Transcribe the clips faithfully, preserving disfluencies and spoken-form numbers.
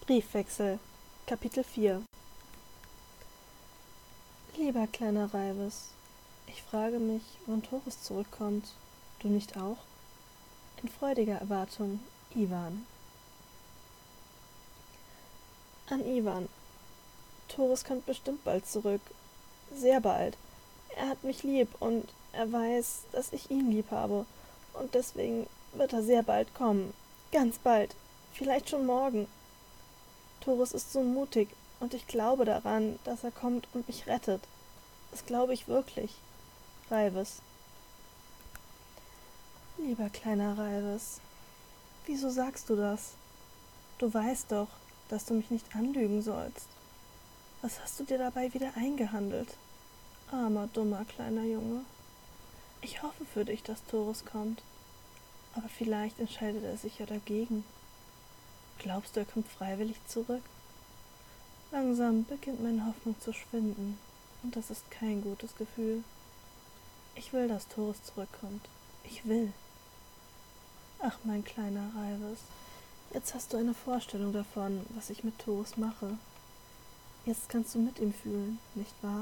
Briefwechsel, Kapitel vier. Lieber kleiner Reives, ich frage mich, wann Toris zurückkommt. Du nicht auch? In freudiger Erwartung, Iwan. An Iwan. Toris kommt bestimmt bald zurück. Sehr bald. Er hat mich lieb und er weiß, dass ich ihn lieb habe. Und deswegen wird er sehr bald kommen. Ganz bald. Vielleicht schon morgen. Toris ist so mutig und ich glaube daran, dass er kommt und mich rettet. Das glaube ich wirklich. Reives. Lieber kleiner Reives, wieso sagst du das? Du weißt doch, dass du mich nicht anlügen sollst. Was hast du dir dabei wieder eingehandelt? Armer, dummer kleiner Junge. Ich hoffe für dich, dass Toris kommt. Aber vielleicht entscheidet er sich ja dagegen. Glaubst du, er kommt freiwillig zurück? Langsam beginnt meine Hoffnung zu schwinden, und das ist kein gutes Gefühl. Ich will, dass Toris zurückkommt. Ich will. Ach, mein kleiner Reives, jetzt hast du eine Vorstellung davon, was ich mit Toris mache. Jetzt kannst du mit ihm fühlen, nicht wahr?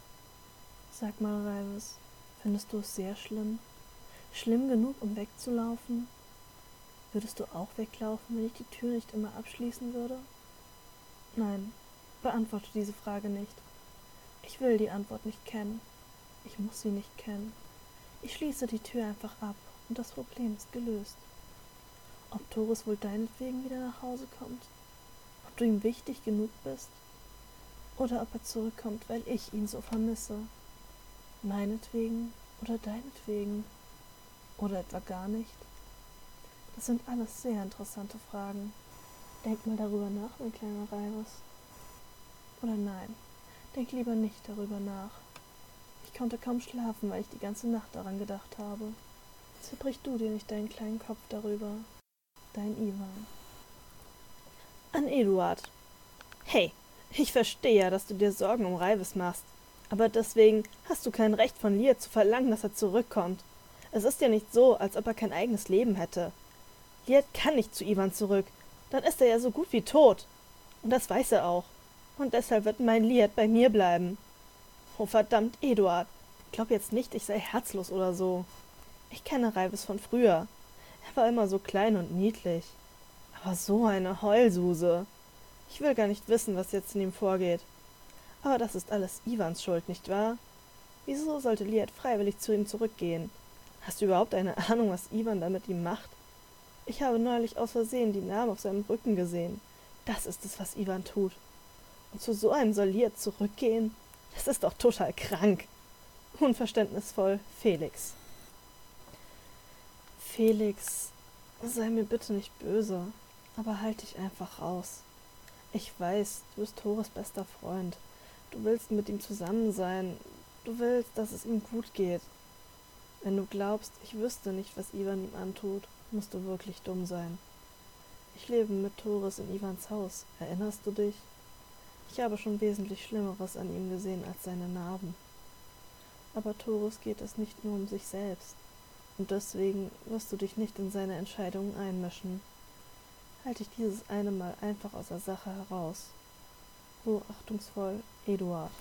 Sag mal, Reives, findest du es sehr schlimm? Schlimm genug, um wegzulaufen? Würdest du auch weglaufen, wenn ich die Tür nicht immer abschließen würde? Nein, beantworte diese Frage nicht. Ich will die Antwort nicht kennen. Ich muss sie nicht kennen. Ich schließe die Tür einfach ab und das Problem ist gelöst. Ob Toris wohl deinetwegen wieder nach Hause kommt? Ob du ihm wichtig genug bist? Oder ob er zurückkommt, weil ich ihn so vermisse? Meinetwegen oder deinetwegen? Oder etwa gar nicht? Das sind alles sehr interessante Fragen. Denk mal darüber nach, mein kleiner Reives. Oder nein, denk lieber nicht darüber nach. Ich konnte kaum schlafen, weil ich die ganze Nacht daran gedacht habe. Zerbrich du dir nicht deinen kleinen Kopf darüber. Dein Iwan. An Eduard. Hey, ich verstehe ja, dass du dir Sorgen um Reives machst. Aber deswegen hast du kein Recht von Liet zu verlangen, dass er zurückkommt. Es ist ja nicht so, als ob er kein eigenes Leben hätte. Liet kann nicht zu Iwan zurück. Dann ist er ja so gut wie tot. Und das weiß er auch. Und deshalb wird mein Liet bei mir bleiben. Oh verdammt, Eduard. Glaub jetzt nicht, ich sei herzlos oder so. Ich kenne Reives von früher. Er war immer so klein und niedlich. Aber so eine Heulsuse. Ich will gar nicht wissen, was jetzt in ihm vorgeht. Aber das ist alles Iwans Schuld, nicht wahr? Wieso sollte Liet freiwillig zu ihm zurückgehen? Hast du überhaupt eine Ahnung, was Iwan da mit ihm macht? Ich habe neulich aus Versehen die Narben auf seinem Rücken gesehen. Das ist es, was Iwan tut. Und zu so einem soll Liet zurückgehen? Das ist doch total krank. Unverständnisvoll, Felix. Felix, sei mir bitte nicht böse, aber halt dich einfach raus. Ich weiß, du bist Toris bester Freund. Du willst mit ihm zusammen sein. Du willst, dass es ihm gut geht. Wenn du glaubst, ich wüsste nicht, was Iwan ihm antut, musst du wirklich dumm sein. Ich lebe mit Toris in Iwans Haus. Erinnerst du dich? Ich habe schon wesentlich Schlimmeres an ihm gesehen als seine Narben. Aber Toris geht es nicht nur um sich selbst. Und deswegen wirst du dich nicht in seine Entscheidungen einmischen. Halte dich dieses eine Mal einfach aus der Sache heraus. Hochachtungsvoll, Eduard.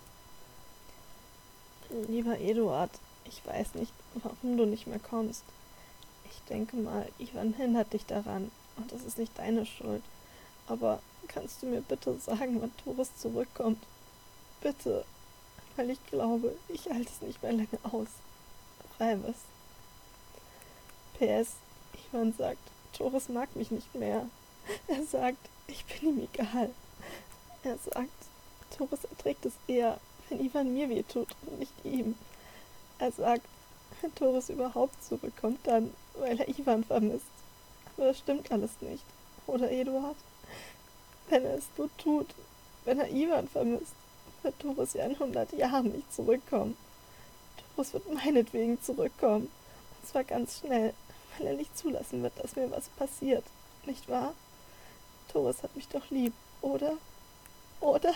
Lieber Eduard, ich weiß nicht, warum du nicht mehr kommst. Ich denke mal, Iwan hindert dich daran, und das ist nicht deine Schuld. Aber kannst du mir bitte sagen, wann Toris zurückkommt? Bitte, weil ich glaube, ich halte es nicht mehr lange aus. Reives. P S. Iwan sagt, Toris mag mich nicht mehr. Er sagt, ich bin ihm egal. Er sagt, Toris erträgt es eher, wenn Iwan mir wehtut und nicht ihm. Er sagt, wenn Toris überhaupt zurückkommt, dann, weil er Iwan vermisst. Aber das stimmt alles nicht. Oder, Eduard? Wenn er es nur tut, wenn er Iwan vermisst, wird Toris ja in hundert Jahren nicht zurückkommen. Toris wird meinetwegen zurückkommen. Und zwar ganz schnell, weil er nicht zulassen wird, dass mir was passiert. Nicht wahr? Toris hat mich doch lieb, oder? Oder?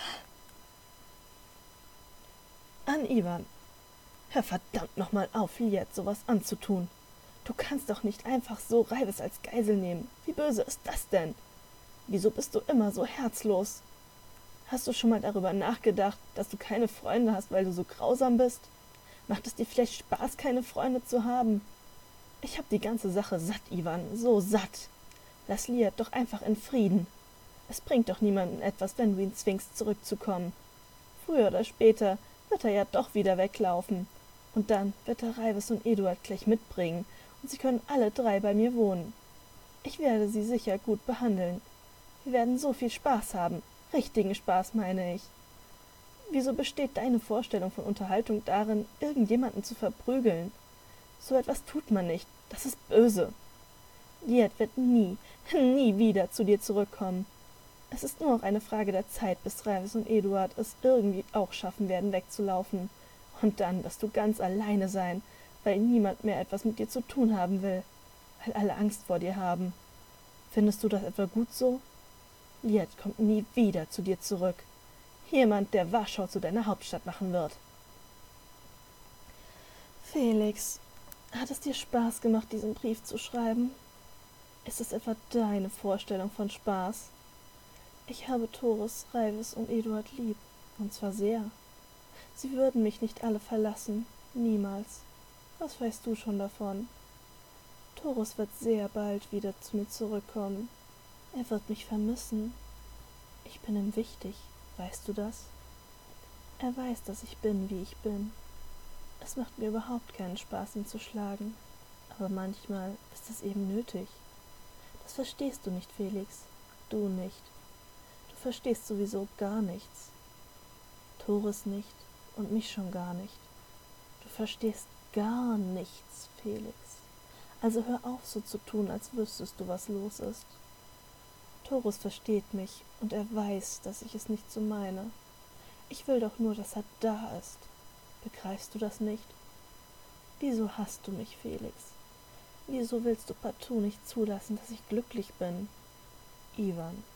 An Iwan. Hör verdammt nochmal auf, Liet sowas anzutun. Du kannst doch nicht einfach so Reives als Geisel nehmen. Wie böse ist das denn? Wieso bist du immer so herzlos? Hast du schon mal darüber nachgedacht, dass du keine Freunde hast, weil du so grausam bist? Macht es dir vielleicht Spaß, keine Freunde zu haben? Ich hab die ganze Sache satt, Ivan, so satt. Lass Liat doch einfach in Frieden. Es bringt doch niemandem etwas, wenn du ihn zwingst, zurückzukommen. Früher oder später wird er ja doch wieder weglaufen. Und dann wird er Reives und Eduard gleich mitbringen, und sie können alle drei bei mir wohnen. Ich werde sie sicher gut behandeln. Wir werden so viel Spaß haben. Richtigen Spaß, meine ich. Wieso besteht deine Vorstellung von Unterhaltung darin, irgendjemanden zu verprügeln? So etwas tut man nicht. Das ist böse. Liat wird nie, nie wieder zu dir zurückkommen. Es ist nur noch eine Frage der Zeit, bis Reives und Eduard es irgendwie auch schaffen werden, wegzulaufen. Und dann wirst du ganz alleine sein, weil niemand mehr etwas mit dir zu tun haben will, weil alle Angst vor dir haben. Findest du das etwa gut so? Liat kommt nie wieder zu dir zurück. Jemand, der Warschau zu deiner Hauptstadt machen wird. Felix, hat es dir Spaß gemacht, diesen Brief zu schreiben? Ist es etwa deine Vorstellung von Spaß? Ich habe Thoris, Reives und Eduard lieb, und zwar sehr. Sie würden mich nicht alle verlassen, niemals. Was weißt du schon davon? Thoris wird sehr bald wieder zu mir zurückkommen. Er wird mich vermissen. Ich bin ihm wichtig, weißt du das? Er weiß, dass ich bin, wie ich bin. Es macht mir überhaupt keinen Spaß, ihn zu schlagen, aber manchmal ist es eben nötig. Das verstehst du nicht, Felix, du nicht. Du verstehst sowieso gar nichts. Thoris nicht und mich schon gar nicht. Du verstehst gar nichts, Felix. Also hör auf, so zu tun, als wüsstest du, was los ist. Thoris versteht mich und er weiß, dass ich es nicht so meine. Ich will doch nur, dass er da ist. Begreifst du das nicht? Wieso hasst du mich, Felix? Wieso willst du partout nicht zulassen, dass ich glücklich bin? Ivan.